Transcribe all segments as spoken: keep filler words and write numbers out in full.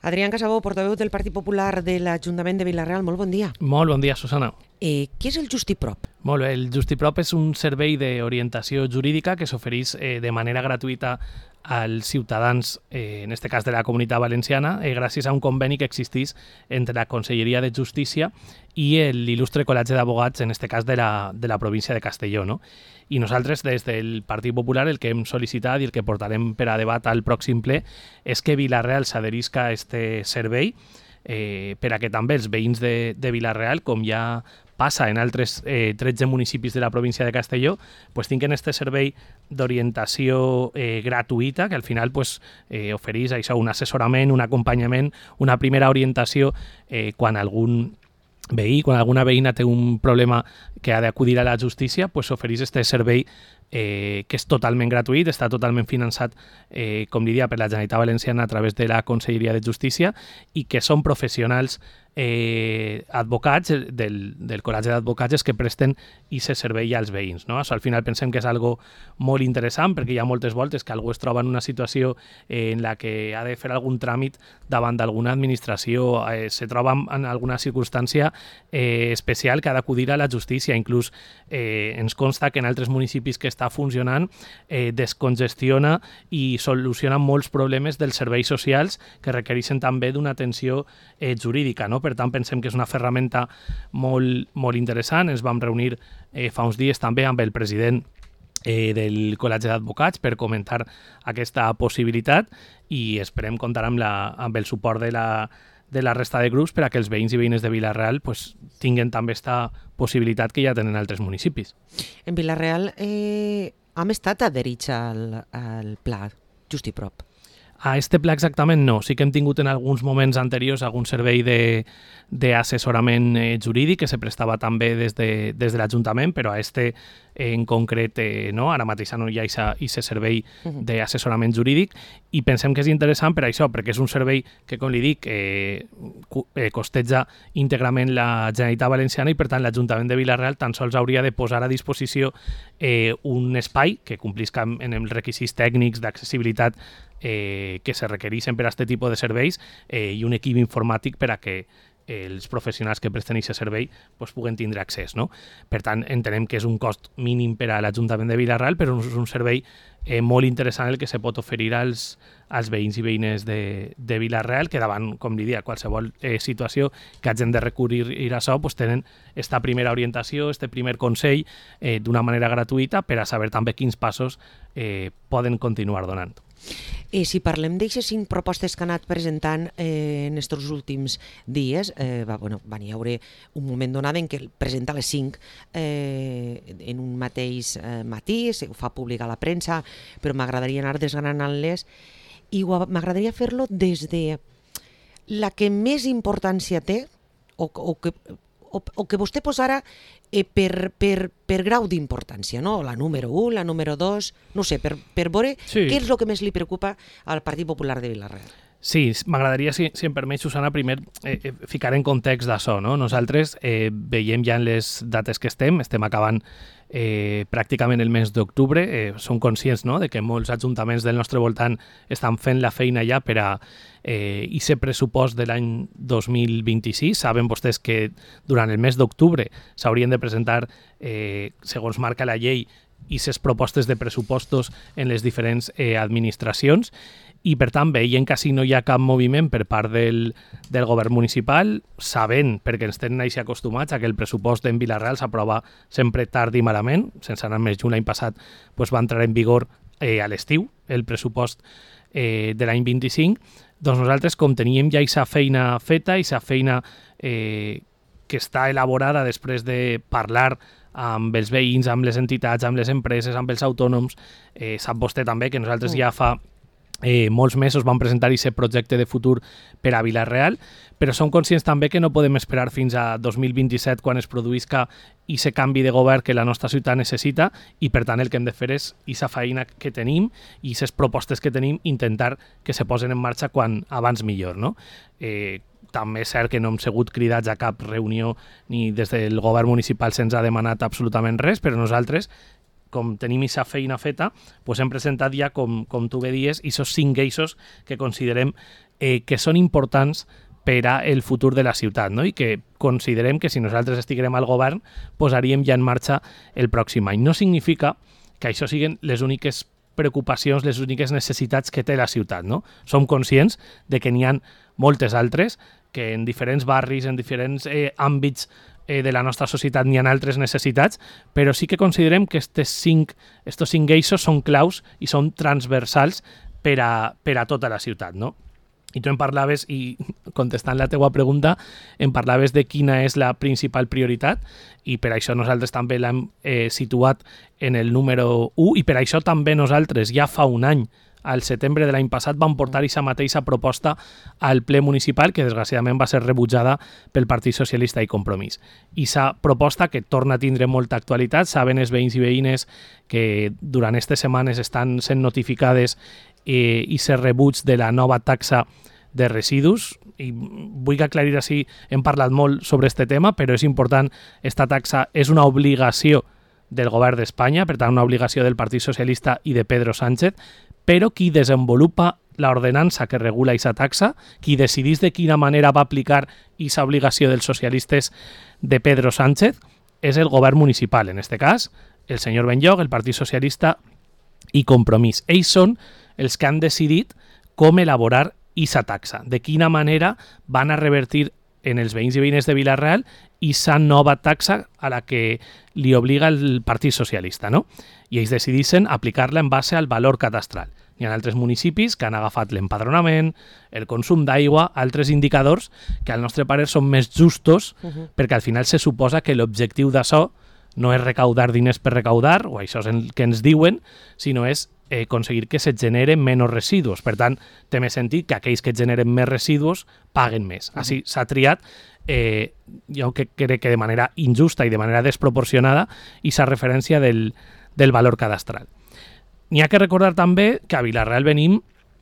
Adrián Casabó, portaveu del Partit Popular de l'Ajuntament de Vila-real, molt bon dia. Molt bon dia, Susana. Eh, què és el Justiprop? Molt bé, el Justiprop és un servei d'orientació jurídica que s'ofereix eh, de manera gratuïta als ciutadans, eh, en este cas de la Comunitat Valenciana, eh, gràcies a un conveni que existeix entre la Conselleria de Justícia i l'il·lustre Col·legi d'Advocats, en este cas de la, de la província de Castelló, no? I nosaltres, des del Partit Popular, el que hem sol·licitat i el que portarem per a debat al pròxim ple és que Vila-real s'adherisca a este servei eh, per a que també els veïns de, de Vila-real, com ja passa en altres eh, tretze municipis de la província de Castelló, pues tinguin este servei d'orientació eh, gratuïta, que al final pues, eh, ofereix això, un assessorament, un acompanyament, una primera orientació eh, quan algun veí, quan alguna veïna té un problema que ha d'acudir a la justícia, pues ofereix este servei eh, que és totalment gratuït, està totalment finançat, eh, com diria, per la Generalitat Valenciana a través de la Conselleria de Justícia i que són professionals eh, advocats del, del Col·legi d'Advocats que presten aquest servei als veïns. No? Això al final pensem que és algo molt interessant perquè hi ha moltes voltes que algú es troba en una situació eh, en la que ha de fer algun tràmit davant d'alguna administració, eh, se troba en alguna circumstància eh, especial que ha d'acudir a la justícia. Inclús eh, ens consta que en altres municipis que està funcionant eh, descongestiona i soluciona molts problemes dels serveis socials que requereixen també d'una atenció eh, jurídica, no? Per tant, pensem que és una ferramenta molt, molt interessant. Ens vam reunir eh, fa uns dies també amb el president eh, del Col·legi d'Advocats per comentar aquesta possibilitat i esperem comptar amb, la, amb el suport de la, de la resta de grups per a que els veïns i veïnes de Vila-real pues, tinguin també aquesta possibilitat que ja tenen altres municipis. En Vila-real eh, hem estat adherits al, al pla Justiprop. A este pla exactament no. Sí que hem tingut en alguns moments anteriors algun servei d'assessorament eh, jurídic que se prestava també des de, des de l'Ajuntament, però a este eh, en concret eh, no. Ara mateix no hi ha aquest servei d'assessorament jurídic i pensem que és interessant per això, perquè és un servei que, com li dic, eh, costeja íntegrament la Generalitat Valenciana i, per tant, l'Ajuntament de Vila-real tan sols hauria de posar a disposició eh, un espai que complisca en els requisits tècnics d'accessibilitat Eh, que se requereixen per a aquest tipus de serveis eh, i un equip informàtic per a que eh, els professionals que presten aquest servei pues, puguen tindre accés. No? Per tant, entenem que és un cost mínim per a l'Ajuntament de Vila-real, però és un servei eh, molt interessant el que se pot oferir als, als veïns i veïnes de, de Vila-real, que davant, com li dia, qualsevol eh, situació que hagin de recurrir a això, pues, tenen esta primera orientació, este primer consell eh, d'una manera gratuïta per a saber també quins passos eh, poden continuar donant. Eh, si parlem d'aquestes cinc propostes que ha anat presentant eh, en aquests últims dies, eh, va, bueno, van hi haure un moment donat en què presenta les cinc eh, en un mateix eh, matí, ho fa públic a la premsa, però m'agradaria anar desgranant-les i m'agradaria fer-lo des de la que més importància té o, o, que, o, o que vostè posara Eh, per, per, per grau d'importància, no? La número u, la número dos, no sé, per, per veure sí. Què és el que més li preocupa al Partit Popular de Vila-real. Sí, m'agradaria, si, si em permet, Susana, primer eh, ficar en context d'això. No? Nosaltres eh, veiem ja en les dates que estem, estem acabant eh, pràcticament el mes d'octubre, eh, som conscients no? de que molts ajuntaments del nostre voltant estan fent la feina ja per a eh, aquest pressupost de l'any dos mil vint-i-sis. Saben vostès que durant el mes d'octubre s'haurien de presentar, eh, segons marca la llei, aquestes propostes de pressupostos en les diferents eh, administracions i, per tant, veient que si no hi ha cap moviment per part del, del govern municipal, sabent, perquè ens tenen així acostumats, a que el pressupost en Vila-real s'aprova sempre tard i malament, sense anar més lluny, l'any passat pues, va entrar en vigor eh, a l'estiu, el pressupost eh, de l'any vint-i-cinc, doncs nosaltres, com teníem ja aquesta feina feta, aquesta feina eh, que està elaborada després de parlar amb els veïns, amb les entitats, amb les empreses, amb els autònoms, eh, sap vostè també que nosaltres ja fa Eh, molts mesos vam presentar aquest projecte de futur per a Vila-real, però som conscients també que no podem esperar fins a dos mil vint-i-set quan es produïsca aquest canvi de govern que la nostra ciutat necessita i, per tant, el que hem de fer és aquesta feina que tenim i aquestes propostes que tenim intentar que se posen en marxa quan abans millor. No? Eh, també és cert que no hem sigut cridats a cap reunió ni des del govern municipal se'ns ha demanat absolutament res, però nosaltres com tenim aquesta feina feta, doncs hem presentat ja, com, com tu bé dies, aquests cinc eixos que considerem eh, que són importants per a el futur de la ciutat, no? I que considerem que si nosaltres estiguem al govern posaríem ja en marxa el pròxim any. No significa que això siguin les úniques preocupacions, les úniques necessitats que té la ciutat, no? Som conscients de que n'hi ha moltes altres, que en diferents barris, en diferents eh, àmbits eh, de la nostra societat n'hi ha altres necessitats, però sí que considerem que estos cinc, estos cinc eixos són claus i són transversals per a, per a tota la ciutat, no? I tu em parlaves, i contestant la teua pregunta, em parlaves de quina és la principal prioritat, i per això nosaltres també l'hem eh, situat en el número u, i per això també nosaltres ja fa un any, al setembre de l'any passat, vam portar aquesta mateixa proposta al ple municipal, que desgraciadament va ser rebutjada pel Partit Socialista i Compromís. I aquesta proposta, que torna a tindre molta actualitat, saben els veïns i veïnes que durant aquestes setmanes estan sent notificades eh, i ser rebuig de la nova taxa de residus, i vull que aclarir així, hem parlat molt sobre aquest tema, però és important, esta taxa és una obligació del govern d'Espanya, per tant una obligació del Partit Socialista i de Pedro Sánchez, però qui desenvolupa l'ordenança que regula aquesta taxa, qui decidís de quina manera va aplicar aquesta obligació dels socialistes de Pedro Sánchez, és el govern municipal, en aquest cas, el senyor Benlloch, el Partit Socialista i Compromís. Ells són els que han decidit com elaborar aquesta taxa, de quina manera van a revertir en els veïns i veïnes de Vila-real aquesta nova taxa a la que li obliga el Partit Socialista, no? I ells decidissin aplicar-la en base al valor cadastral. Hi ha altres municipis que han agafat l'empadronament, el consum d'aigua, altres indicadors que al nostre parer són més justos, uh-huh. perquè al final se suposa que l'objectiu d'això no és recaudar diners per recaudar, o això és el que ens diuen, sinó és eh, aconseguir que se generen menys residus. Per tant, té més sentit que aquells que generen més residus paguen més. Uh-huh. Així s'ha triat, eh, jo que crec que de manera injusta i de manera desproporcionada, aquesta referència del, del valor cadastral. N'hi ha que recordar també que a Vila-real venim,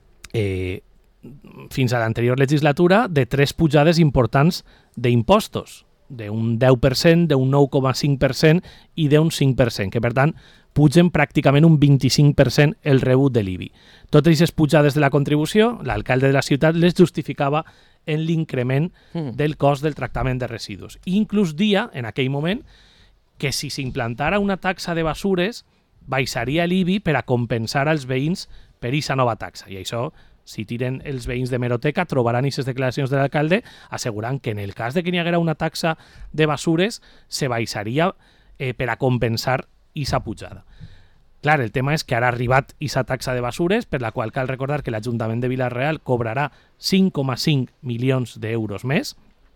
eh, fins a l'anterior legislatura, de tres pujades importants d'impostos, d'un deu per cent, d'un nou coma cinc per cent i d'un cinc per cent, que per tant pugen pràcticament un vint-i-cinc per cent el rebut de l'I B I. Totes aquestes pujades de la contribució, l'alcalde de la ciutat les justificava en l'increment mm. del cost del tractament de residus. I inclús dia, en aquell moment, que si s'implantara una taxa de basures, baixaria l'I B I per a compensar als veïns per aquesta nova taxa. I això, si tiren els veïns de Meroteca, trobaran aquestes declaracions de l'alcalde assegurant que en el cas de que n'hi haguera una taxa de basures, se baixaria eh, per a compensar aquesta pujada. Clar, el tema és que ara ha arribat aquesta taxa de basures, per la qual cal recordar que l'Ajuntament de Vila-real cobrarà cinc coma cinc milions d'euros més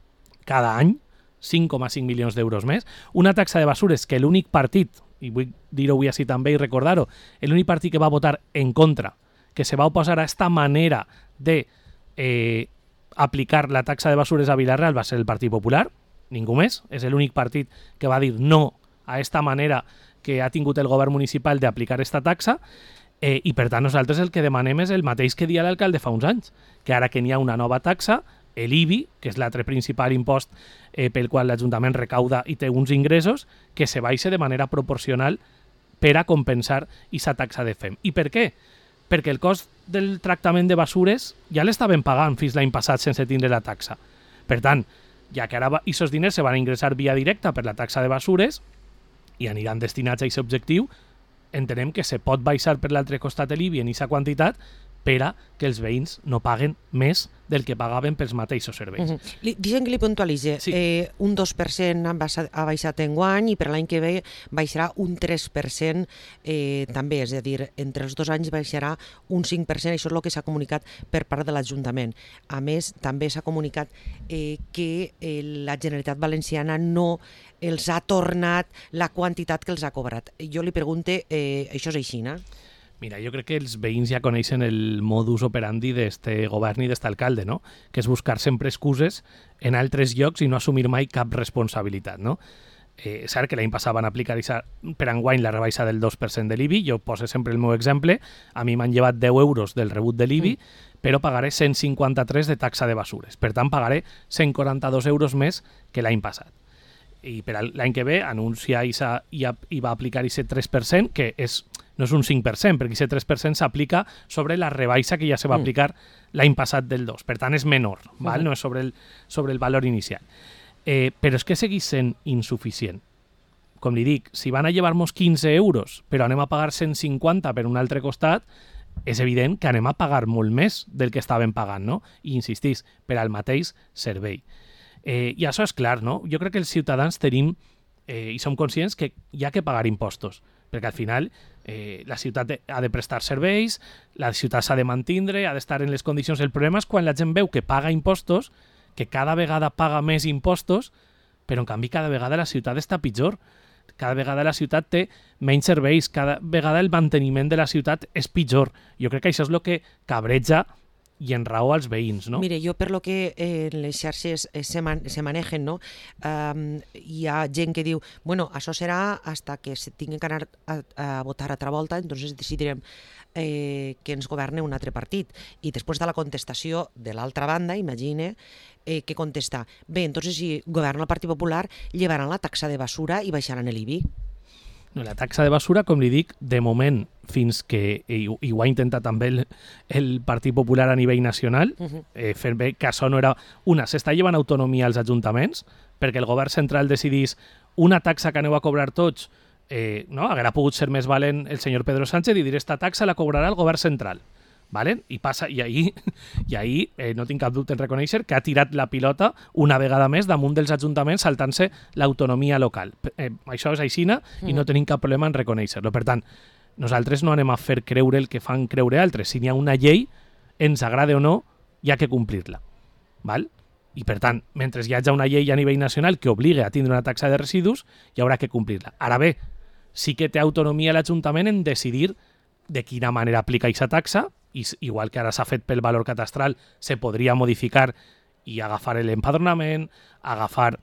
cada any, cinc coma cinc milions d'euros més. Una taxa de basures que l'únic partit, i vull dir-ho avui així també i recordar-ho, l'únic partit que va votar en contra, que se va oposar a esta manera de eh, aplicar la taxa de basures a Vila-real va ser el Partit Popular, ningú més, és l'únic partit que va dir no a esta manera que ha tingut el govern municipal d'aplicar esta taxa, eh, i per tant nosaltres el que demanem és el mateix que dia l'alcalde fa uns anys, que ara que n'hi ha una nova taxa, l'I B I, que és l'altre principal impost eh, pel qual l'Ajuntament recauda i té uns ingressos, que se baixe de manera proporcional per a compensar aquesta taxa de F E M. I per què? Perquè el cost del tractament de basures ja l'estaven pagant fins l'any passat sense tindre la taxa. Per tant, ja que ara aquests diners se van ingressar via directa per la taxa de basures i aniran destinats a aquest objectiu, entenem que se pot baixar per l'altre costat l'I B I en aquesta quantitat per a que els veïns no paguen més del que pagaven pels mateixos serveis. Uh -huh. Dicen que li puntualitze, sí. eh, un dos per cent ha baixat enguany i per l'any que ve baixarà un tres per cent eh, també, és a dir, entre els dos anys baixarà un cinc per cent, això és el que s'ha comunicat per part de l'Ajuntament. A més, també s'ha comunicat eh, que eh, la Generalitat Valenciana no els ha tornat la quantitat que els ha cobrat. Jo li pregunte, eh, això és així, no? Mira, jo crec que els veïns ja coneixen el modus operandi d'este govern i d'este alcalde, no? Que és buscar sempre excuses en altres llocs i no assumir mai cap responsabilitat, no? Eh, és cert que l'any passat van aplicar per enguany la rebaixa del dos per cent de l'I B I, jo poso sempre el meu exemple, a mi m'han llevat deu euros del rebut de l'I B I, mm. però pagaré cent cinquanta-tres de taxa de basures, per tant pagaré cent quaranta-dos euros més que l'any passat. I per l'any que ve anuncia i, i va aplicar aquest tres per cent, que és no és un cinc per cent, perquè aquest tres per cent s'aplica sobre la rebaixa que ja se va aplicar mm. l'any passat del dos. Per tant, és menor, val? Mm. no és sobre el, sobre el valor inicial. Eh, però és que segueix sent insuficient. Com li dic, si van a llevar-nos quinze euros, però anem a pagar cent cinquanta per un altre costat, és evident que anem a pagar molt més del que estàvem pagant, no? I insistís, per al mateix servei. Eh, I això és clar, no? Jo crec que els ciutadans tenim eh, i som conscients que hi ha que pagar impostos, perquè al final eh, la ciutat ha de prestar serveis, la ciutat s'ha de mantindre, ha d'estar en les condicions. El problema és quan la gent veu que paga impostos, que cada vegada paga més impostos, però en canvi cada vegada la ciutat està pitjor. Cada vegada la ciutat té menys serveis, cada vegada el manteniment de la ciutat és pitjor. Jo crec que això és el que cabreja i en raó als veïns, no? Mire, jo per lo que eh, les xarxes eh, se, man se manegen, no? Um, hi ha gent que diu, bueno, això serà hasta que se tingui que anar a, a votar altra volta, entonces decidirem eh, que ens governe un altre partit. I després de la contestació de l'altra banda, imagine, eh, que contesta, bé, entonces si governa el Partit Popular, llevaran la taxa de basura i baixaran l'I B I. No, la taxa de basura, com li dic, de moment, fins que, i, i ho ha intentat també el, el Partit Popular a nivell nacional, uh -huh. eh, fer bé que això no era... Una, s'està llevant autonomia als ajuntaments, perquè el govern central decidís una taxa que aneu a cobrar tots, eh, no? Haguera pogut ser més valent el senyor Pedro Sánchez i dir esta taxa la cobrarà el govern central. Vale? I passa, i ahir, i ahir eh, no tinc cap dubte en reconèixer que ha tirat la pilota una vegada més damunt dels ajuntaments saltant-se l'autonomia local. Eh, això és aixina i no tenim cap problema en reconèixer-lo. Per tant, nosaltres no anem a fer creure el que fan creure altres. Si n'hi ha una llei, ens agrade o no, hi ha que complir-la. Val? I per tant, mentre hi hagi una llei a nivell nacional que obligui a tindre una taxa de residus, hi haurà que complir-la. Ara bé, sí que té autonomia l'Ajuntament en decidir de quina manera aplica aquesta taxa, i igual que ara s'ha fet pel valor catastral, se podria modificar i agafar l'empadronament, agafar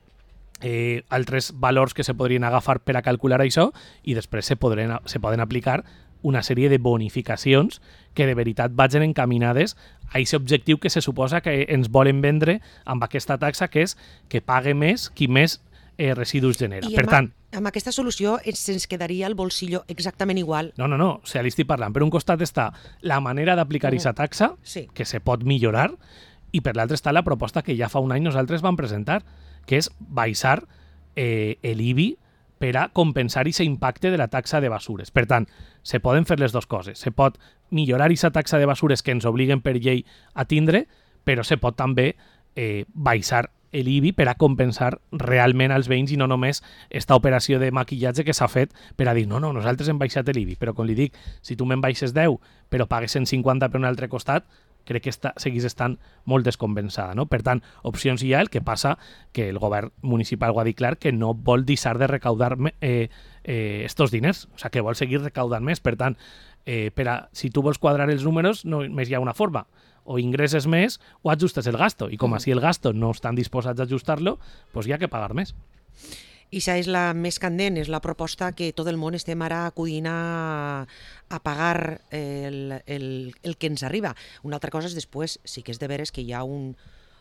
eh, altres valors que se podrien agafar per a calcular això, i després se, podren, se poden aplicar una sèrie de bonificacions que de veritat vagin encaminades a aquest objectiu que se suposa que ens volen vendre amb aquesta taxa, que és que pague més qui més eh, residus genera. I per amb, tant, amb aquesta solució se'ns quedaria el bolsillo exactament igual. No, no, no, o sigui, li estic parlant. Per un costat està la manera d'aplicar aquesta taxa, sí. que se pot millorar, i per l'altre està la proposta que ja fa un any nosaltres vam presentar, que és baixar eh, l'I B I per a compensar aquest impacte de la taxa de basures. Per tant, se poden fer les dues coses. Se pot millorar aquesta taxa de basures que ens obliguen per llei a tindre, però se pot també eh, baixar l'I B I per a compensar realment als veïns i no només esta operació de maquillatge que s'ha fet per a dir no, no, nosaltres hem baixat l'I B I, però com li dic, si tu me'n baixes deu però pagues cent cinquanta per un altre costat, crec que està, seguís estant molt descompensada, no? Per tant, opcions hi ha, el que passa que el govern municipal ho ha dit clar, que no vol deixar de recaudar eh, eh, estos diners, o sigui, que vol seguir recaudant més. Per tant, eh, per a, si tu vols quadrar els números, només hi ha una forma, o ingresses més o ajustes el gasto, i com així el gasto no estan disposats a ajustar-lo, doncs hi ha que pagar més. I això és la més candent, és la proposta que tot el món estem ara acudint a, a pagar el, el, el que ens arriba. Una altra cosa és després, sí que és de veres que hi ha un,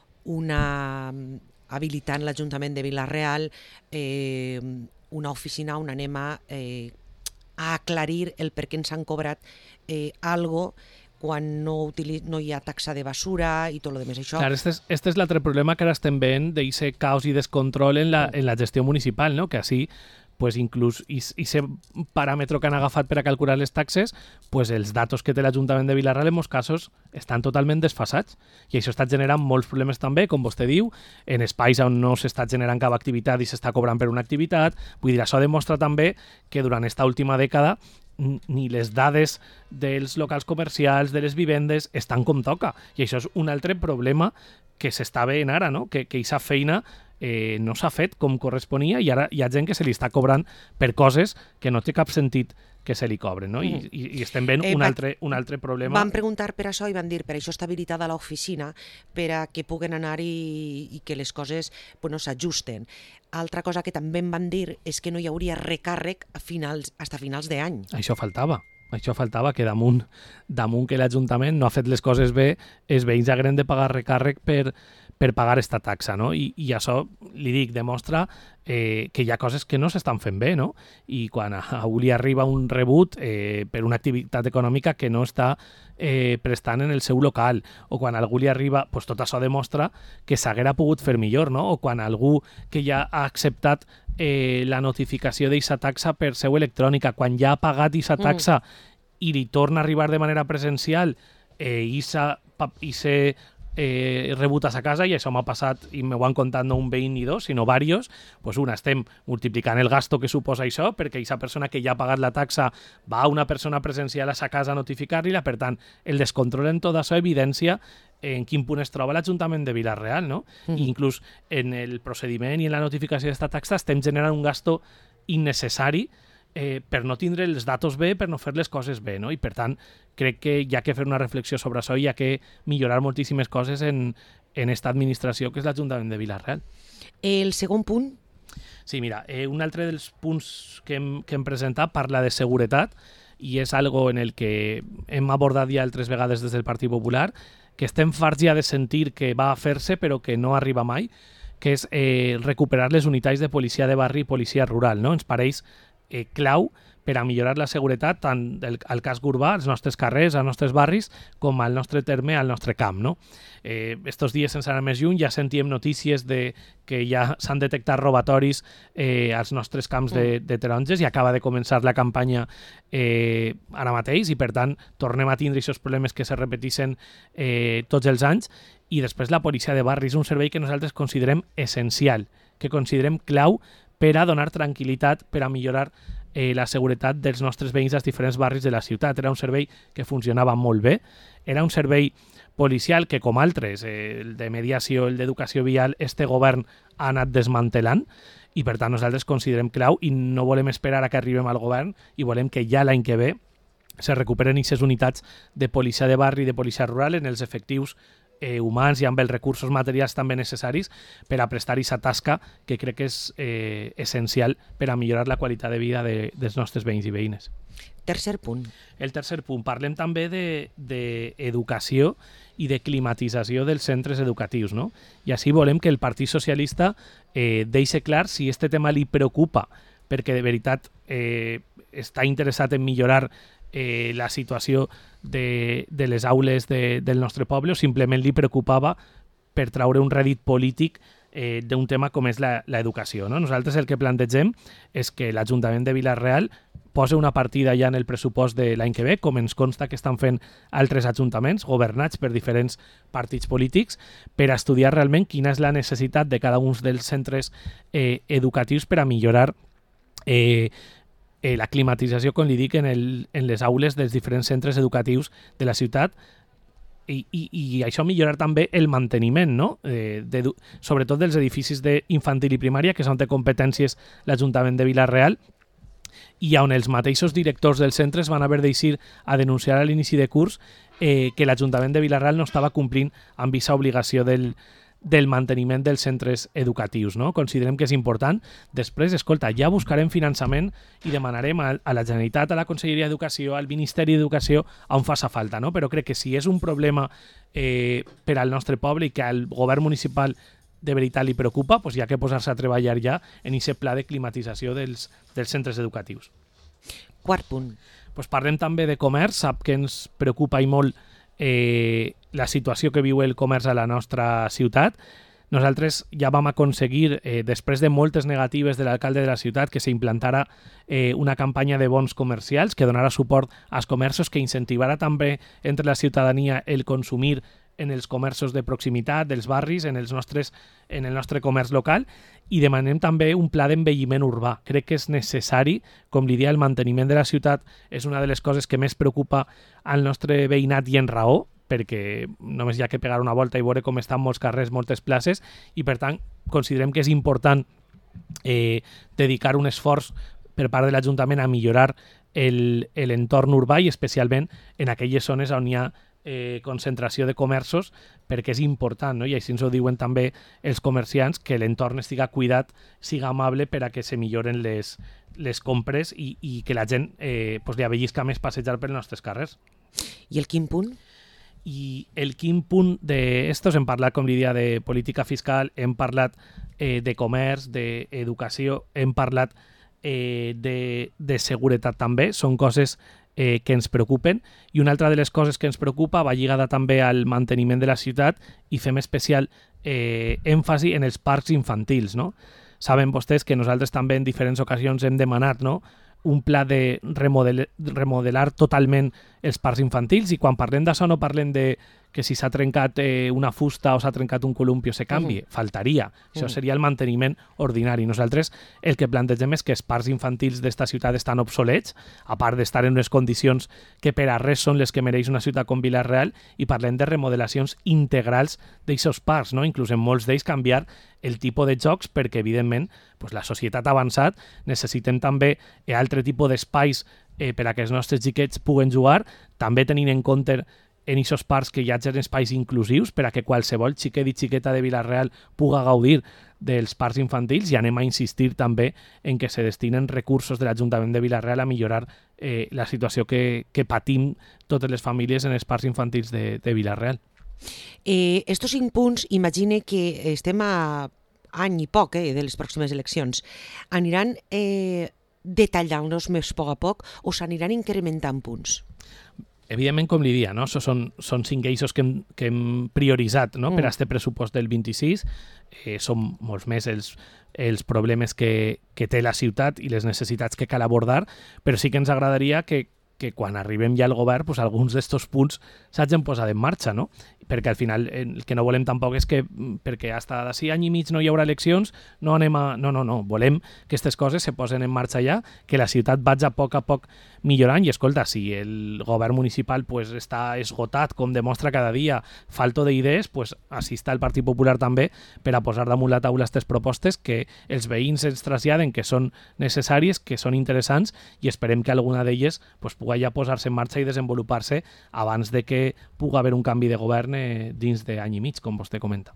una habilitant l'Ajuntament de Vila-real, eh, una oficina on anem a, eh, a aclarir el per què ens han cobrat eh, algo quan no, utiliz... no hi ha taxa de basura i tot el demés. Això... Clar, este és, este és l'altre problema que ara estem veient d'aquest caos i descontrol en la, en la gestió municipal, no? Que així, pues, inclús aquest paràmetre que han agafat per a calcular les taxes, pues, els datos que té l'Ajuntament de Vila-real en molts casos estan totalment desfasats, i això està generant molts problemes també, com vostè diu, en espais on no s'està generant cap activitat i s'està cobrant per una activitat. Vull dir, això demostra també que durant aquesta última dècada ni les dades dels locals comercials, de les vivendes, estan com toca. I això és un altre problema que s'està veient ara, no? Que aquesta feina eh, no s'ha fet com corresponia, i ara hi ha gent que se li està cobrant per coses que no té cap sentit que se li cobren, no? I, i, i estem veient eh, un, altre, un altre problema. Van preguntar per això i van dir per això està habilitada l'oficina, per a que puguen anar i, i que les coses bueno, s'ajusten. Altra cosa que també em van dir és que no hi hauria recàrrec a finals, fins a finals d'any. Això faltava. Això faltava, que damunt, damunt que l'Ajuntament no ha fet les coses bé, els veïns hagueren de pagar recàrrec per, per pagar esta taxa, no? I, i això, li dic, demostra eh, que hi ha coses que no s'estan fent bé, no? I quan a algú li arriba un rebut eh, per una activitat econòmica que no està eh, prestant en el seu local, o quan a algú li arriba, pues tot això demostra que s'haguera pogut fer millor, no? O quan algú que ja ha acceptat eh, la notificació d'aquesta taxa per seu electrònica, quan ja ha pagat aquesta taxa mm. i li torna a arribar de manera presencial eh, i s'ha eh, rebut a sa casa, i això m'ha passat i m'ho han contat no un veí ni dos, sinó varios, pues una, estem multiplicant el gasto que suposa això, perquè aquesta persona que ja ha pagat la taxa va a una persona presencial a sa casa a notificar-li-la, per tant, el descontrol en tot això evidència en quin punt es troba l'Ajuntament de Vila-real, no? Mm. I inclús en el procediment i en la notificació d'esta taxa estem generant un gasto innecessari eh, per no tindre els datos bé, per no fer les coses bé, no? I per tant, crec que hi ha que fer una reflexió sobre això i hi ha que millorar moltíssimes coses en, en esta administració que és l'Ajuntament de Vila-real. El segon punt? Sí, mira, eh, un altre dels punts que hem, que hem presentat parla de seguretat i és algo en el que hem abordat ja altres vegades des del Partit Popular, que estem farts ja de sentir que va a fer-se però que no arriba mai, que és eh, recuperar les unitats de policia de barri i policia rural, no? Ens pareix eh, clau per a millorar la seguretat tant del, al casc urbà, als nostres carrers, als nostres barris, com al nostre terme, al nostre camp, no? Eh, estos dies, sense anar més lluny, ja sentíem notícies de que ja s'han detectat robatoris eh, als nostres camps de, de taronges i acaba de començar la campanya eh, ara mateix i, per tant, tornem a tindre aquests problemes que se repeteixen eh, tots els anys. I després la policia de barri és un servei que nosaltres considerem essencial, que considerem clau per a donar tranquil·litat, per a millorar eh, la seguretat dels nostres veïns als diferents barris de la ciutat. Era un servei que funcionava molt bé, era un servei policial que, com altres, eh, el de mediació, el d'educació vial, este govern ha anat desmantelant i, per tant, nosaltres considerem clau i no volem esperar a que arribem al govern i volem que ja l'any que ve se recuperen aquestes unitats de policia de barri i de policia rural en els efectius Eh, humans i amb els recursos materials també necessaris per a prestar aquesta tasca que crec que és eh, essencial per a millorar la qualitat de vida de, dels nostres veïns i veïnes. Tercer punt. El tercer punt. Parlem també d'educació de, i de climatització dels centres educatius, no? I així volem que el Partit Socialista eh, deixi clar si este tema li preocupa, perquè de veritat eh, està interessat en millorar Eh, la situació de, de les aules de, del nostre poble o simplement li preocupava per traure un rèdit polític eh, d'un tema com és l'educació, no? Nosaltres el que plantegem és que l'Ajuntament de Vila-real posa una partida ja en el pressupost de l'any que ve, com ens consta que estan fent altres ajuntaments governats per diferents partits polítics, per a estudiar realment quina és la necessitat de cada un dels centres eh, educatius per a millorar eh, Eh, la climatització, com li dic, en, el, en les aules dels diferents centres educatius de la ciutat i, i, i això millorar també el manteniment, no? Eh, de, sobretot dels edificis d'infantil i primària, que són de competències l'Ajuntament de Vila-real, i on els mateixos directors dels centres van haver d'eixir a denunciar a l'inici de curs eh, que l'Ajuntament de Vila-real no estava complint amb aquesta obligació del del manteniment dels centres educatius, no? Considerem que és important. Després, escolta, ja buscarem finançament i demanarem a, a la Generalitat, a la Conselleria d'Educació, al Ministeri d'Educació, on faça falta, no? Però crec que si és un problema eh, per al nostre poble i que al govern municipal de veritat li preocupa, doncs hi ha que posar-se a treballar ja en aquest pla de climatització dels, dels centres educatius. Quart punt. Pues parlem també de comerç, sap que ens preocupa i molt eh, la situació que viu el comerç a la nostra ciutat. Nosaltres ja vam aconseguir, eh, després de moltes negatives de l'alcalde de la ciutat, que s'implantara eh, una campanya de bons comercials que donara suport als comerços, que incentivara també entre la ciutadania el consumir en els comerços de proximitat, dels barris, en, els nostres, en el nostre comerç local, i demanem també un pla d'envelliment urbà. Crec que és necessari, com li dia, el manteniment de la ciutat és una de les coses que més preocupa al nostre veïnat i en raó, perquè només hi ha que pegar una volta i veure com estan molts carrers, moltes places, i per tant considerem que és important eh, dedicar un esforç per part de l'Ajuntament a millorar l'entorn urbà i especialment en aquelles zones on hi ha eh, concentració de comerços, perquè és important, no? I així ens ho diuen també els comerciants, que l'entorn estiga cuidat, siga amable per a que se milloren les, les compres i, i que la gent eh, pues, li avellisca més passejar pels nostres carrers. I el quin punt? I el quin punt d'estos, hem parlat, com li dia, de política fiscal, hem parlat eh, de comerç, d'educació, hem parlat eh, de, de seguretat també, són coses eh, que ens preocupen, i una altra de les coses que ens preocupa va lligada també al manteniment de la ciutat i fem especial eh, èmfasi en els parcs infantils, no? Saben vostès que nosaltres també en diferents ocasions hem demanat, no?, un pla de remodel remodelar totalment els parcs infantils, i quan parlem d'això no parlem de que si s'ha trencat eh, una fusta o s'ha trencat un columpio se canvi, uh -huh. faltaria. Uh -huh. Això seria el manteniment ordinari. Nosaltres el que plantegem és que els parcs infantils d'esta ciutat estan obsolets, a part d'estar en unes condicions que per a res són les que mereix una ciutat com Vila-real, i parlem de remodelacions integrals d'aquests parcs, no? Inclús en molts d'ells canviar el tipus de jocs, perquè evidentment pues, la societat ha avançat, necessitem també eh, altre tipus d'espais eh, per a que els nostres xiquets puguen jugar, també tenint en compte en aquests parcs que hi hagi espais inclusius per a que qualsevol xiquet i xiqueta de Vila-real puga gaudir dels parcs infantils, i anem a insistir també en que se destinen recursos de l'Ajuntament de Vila-real a millorar eh, la situació que, que patim totes les famílies en els parcs infantils de, de Vila-real. Eh, estos cinc punts, imagine que estem a any i poc eh, de les pròximes eleccions. Aniran eh, detallant-los més a poc a poc o s'aniran incrementant punts? Evidentment, com li dia, no? són, són cinc eixos que hem, que hem prioritzat, no? mm. per a este pressupost del vint-i-sis. Eh, són molts més els, els problemes que, que té la ciutat i les necessitats que cal abordar, però sí que ens agradaria que, que quan arribem ja al govern, pues, alguns d'estos punts s'hagin posat en marxa, no? Perquè al final el que no volem tampoc és que perquè hasta d'ací any i mig no hi haurà eleccions, no anem a... No, no, no, volem que aquestes coses se posen en marxa ja, que la ciutat vagi a poc a poc millorant, i escolta, si el govern municipal pues, està esgotat, com demostra cada dia, falto d'idees, pues, així està el Partit Popular també per a posar damunt la taula aquestes propostes que els veïns ens traslladen que són necessàries, que són interessants, i esperem que alguna d'elles pues, pugui ja posar-se en marxa i desenvolupar-se abans de que pugui haver un canvi de govern eh, dins d'any i mig, com vostè comenta.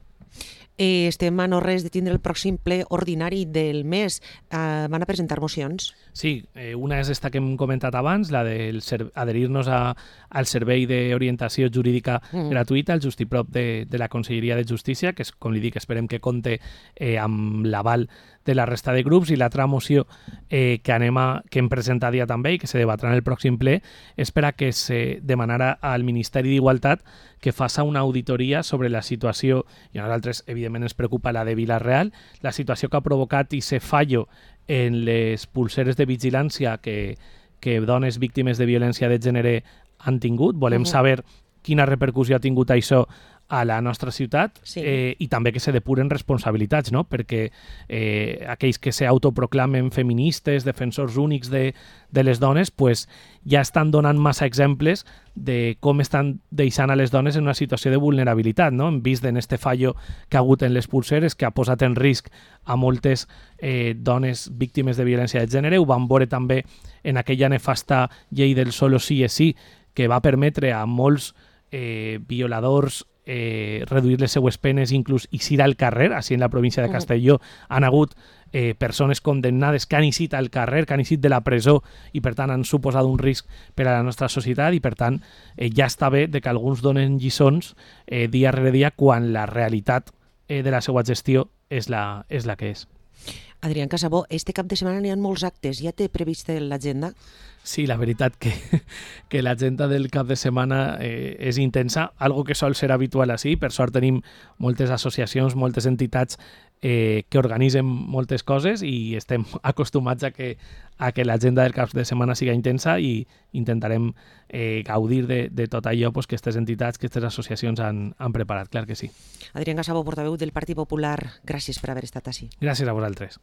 Eh, estem a no res de tindre el pròxim ple ordinari del mes. Eh, van a presentar mocions? Sí, eh, una és esta que hem comentat abans, la d'adherir-nos al servei d'orientació jurídica mm. gratuïta, el Justiprop de, de la Conselleria de Justícia, que és, com li dic, esperem que compte eh, amb l'aval de la resta de grups, i l'altra moció eh, que, anem a, que hem presentat ja també i que se debatrà en el pròxim ple és per a que se demanara al Ministeri d'Igualtat que faça una auditoria sobre la situació, i a nosaltres evidentment ens preocupa la de Vila-real, la situació que ha provocat i se fallo en les pulseres de vigilància que, que dones víctimes de violència de gènere han tingut. Volem uh-huh. saber quina repercussió ha tingut això a la nostra ciutat, sí. eh, i també que se depuren responsabilitats, no? Perquè eh, aquells que s'autoproclamen feministes, defensors únics de, de les dones, pues, ja estan donant massa exemples de com estan deixant a les dones en una situació de vulnerabilitat, no? Hem vist en este fallo que ha hagut en les pulseres, que ha posat en risc a moltes eh, dones víctimes de violència de gènere. Ho vam veure també en aquella nefasta llei del solo sí és sí, que va permetre a molts eh, violadors Eh, reduir les seues penes, inclús eixir al carrer. Així en la província de Castelló han hagut eh, persones condemnades que han eixit al carrer, que han eixit de la presó, i per tant han suposat un risc per a la nostra societat, i per tant eh, ja està bé de que alguns donen lliçons eh, dia rere dia quan la realitat eh, de la seva gestió és la, és la que és. Adrián Casabó, este cap de setmana n'hi ha molts actes. Ja té previst l'agenda? Sí, la veritat que, que l'agenda del cap de setmana eh, és intensa, algo que sol ser habitual així. Per sort tenim moltes associacions, moltes entitats eh, que organitzen moltes coses, i estem acostumats a que, a que l'agenda del cap de setmana siga intensa, i intentarem eh, gaudir de, de tot allò pues, que aquestes entitats, que aquestes associacions han, han preparat, clar que sí. Adrián Casabó, portaveu del Partit Popular, gràcies per haver estat així. Gràcies a vosaltres.